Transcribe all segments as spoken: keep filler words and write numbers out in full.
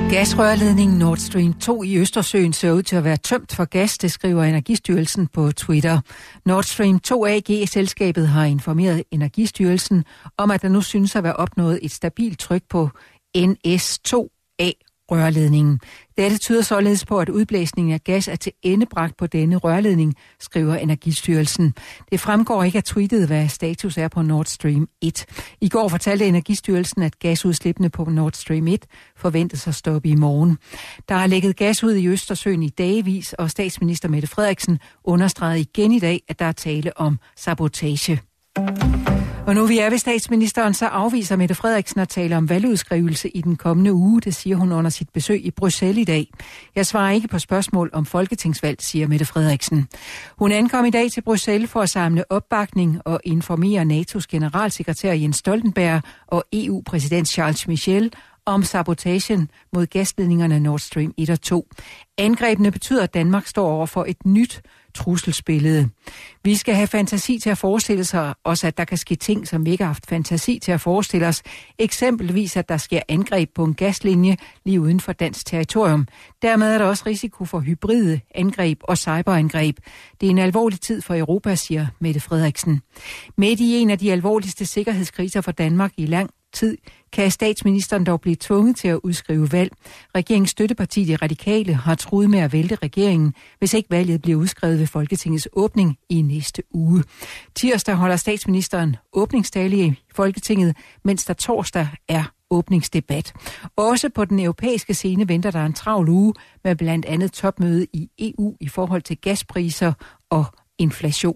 Gasrørledningen Nord Stream to i Østersøen ser ud til at være tømt for gas, det skriver Energistyrelsen på Twitter. Nord Stream to A G-selskabet har informeret Energistyrelsen om, at der nu synes at være opnået et stabilt tryk på N S to A-rørledningen. Dette tyder således på, at udblæsningen af gas er til endebragt på denne rørledning, skriver Energistyrelsen. Det fremgår ikke af tweetet, hvad status er på Nord Stream et. I går fortalte Energistyrelsen, at gasudslippene på Nord Stream et forventes at stoppe i morgen. Der har lægget gas ud i Østersøen i dagevis, og statsminister Mette Frederiksen understregede igen i dag, at der er tale om sabotage. Og nu vi er ved statsministeren, så afviser Mette Frederiksen at tale om valgudskrivelse i den kommende uge. Det siger hun under sit besøg i Bruxelles i dag. Jeg svarer ikke på spørgsmål om folketingsvalg, siger Mette Frederiksen. Hun ankom i dag til Bruxelles for at samle opbakning og informere N A T O's generalsekretær Jens Stoltenberg og E U-præsident Charles Michel om sabotagen mod gasledningerne Nord Stream et og to. Angrebene betyder, at Danmark står over for et nyt trusselsbillede. Vi skal have fantasi til at forestille sig også, at der kan ske ting, som vi ikke har haft fantasi til at forestille os. Eksempelvis, at der sker angreb på en gaslinje lige uden for dansk territorium. Dermed er der også risiko for hybride angreb og cyberangreb. Det er en alvorlig tid for Europa, siger Mette Frederiksen. Midt i en af de alvorligste sikkerhedskriser for Danmark i lang tid, kan statsministeren dog blive tvunget til at udskrive valg. Regeringens støtteparti, De Radikale, har truet med at vælte regeringen, hvis ikke valget bliver udskrevet ved Folketingets åbning i næste uge. Tirsdag holder statsministeren åbningstale i Folketinget, mens der torsdag er åbningsdebat. Også på den europæiske scene venter der en travl uge med blandt andet topmøde i E U i forhold til gaspriser og inflation.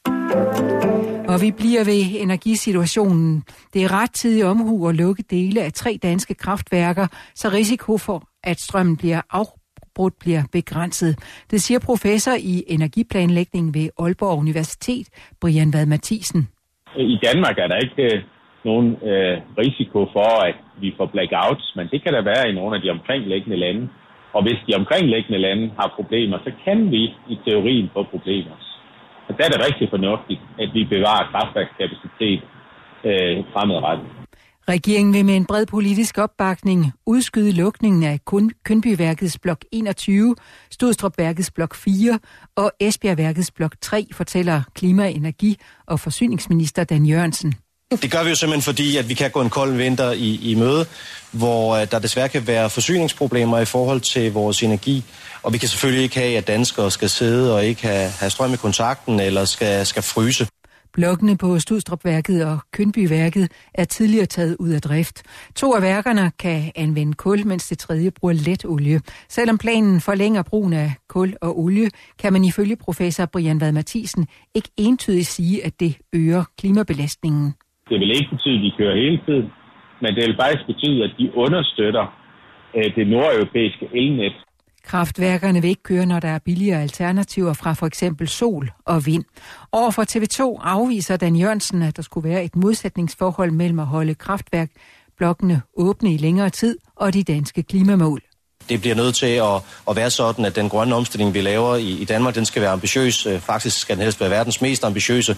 Og vi bliver ved energisituationen. Det er rettidig omhu at lukke dele af tre danske kraftværker, så risiko for, at strømmen bliver afbrudt, bliver begrænset. Det siger professor i energiplanlægning ved Aalborg Universitet, Brian Vad Mathisen. I Danmark er der ikke øh, nogen øh, risiko for, at vi får blackouts, men det kan der være i nogle af de omkringliggende lande. Og hvis de omkringliggende lande har problemer, så kan vi i teorien få problemer. Og der er det rigtig fornuftigt, at vi bevarer kraftværkskapacitet øh, fremadrettet. Regeringen vil med en bred politisk opbakning udskyde lukningen af Kønbyværkets blok enogtyve, Studstrupværkets blok fire og Esbjergværkets blok tre, fortæller klima-, energi- og forsyningsminister Dan Jørgensen. Det gør vi jo simpelthen fordi, at vi kan gå en kold vinter i, i møde, hvor der desværre kan være forsyningsproblemer i forhold til vores energi. Og vi kan selvfølgelig ikke have, at danskere skal sidde og ikke have, have strøm i kontakten eller skal, skal fryse. Blokkene på Studstrupværket og Kønbyværket er tidligere taget ud af drift. To af værkerne kan anvende kul, mens det tredje bruger let olie. Selvom planen forlænger brugen af kul og olie, kan man ifølge professor Brian Vad Mathisen ikke entydigt sige, at det øger klimabelastningen. Det vil ikke betyde, at de kører hele tiden, men det vil faktisk betyde, at de understøtter øh, det nordeuropæiske elnet. Kraftværkerne vil ikke køre, når der er billigere alternativer fra for eksempel sol og vind. Overfor T V to afviser Dan Jørgensen, at der skulle være et modsætningsforhold mellem at holde kraftværkblokkene åbne i længere tid og de danske klimamål. Det bliver nødt til at, at være sådan, at den grønne omstilling, vi laver i, i Danmark, den skal være ambitiøs. Faktisk skal den helst være verdens mest ambitiøse.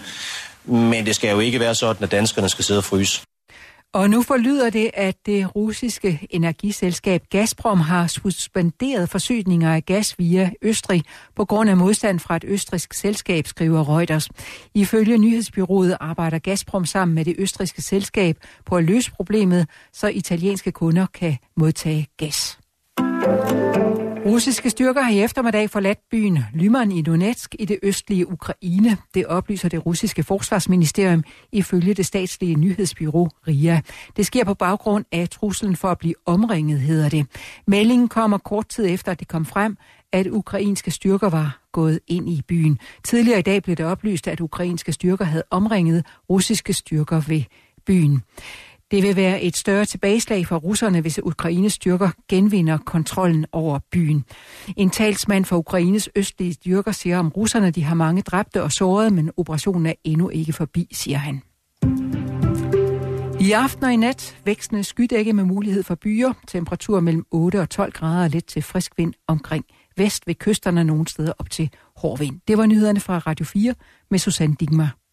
Men det skal jo ikke være sådan, at danskerne skal sidde og fryse. Og nu forlyder det, at det russiske energiselskab Gazprom har suspenderet forsyninger af gas via Østrig på grund af modstand fra et østrigsk selskab, skriver Reuters. Ifølge nyhedsbureauet arbejder Gazprom sammen med det østrigske selskab på at løse problemet, så italienske kunder kan modtage gas. Russiske styrker har i eftermiddag forladt byen Lyman i Donetsk i det østlige Ukraine. Det oplyser det russiske forsvarsministerium ifølge det statslige nyhedsbureau R I A. Det sker på baggrund af truslen for at blive omringet, hedder det. Meldingen kommer kort tid efter, at det kom frem, at ukrainske styrker var gået ind i byen. Tidligere i dag blev det oplyst, at ukrainske styrker havde omringet russiske styrker ved byen. Det vil være et større tilbageslag for russerne, hvis Ukraines styrker genvinder kontrollen over byen. En talsmand for Ukraines østlige styrker siger om russerne, de har mange dræbte og sårede, men operationen er endnu ikke forbi, siger han. I aften og i nat vækstende skydække med mulighed for byer. Temperatur mellem otte og tolv grader, let til frisk vind omkring vest ved kysterne, nogle steder op til hård vind. Det var nyhederne fra Radio fire med Susanne Digmar.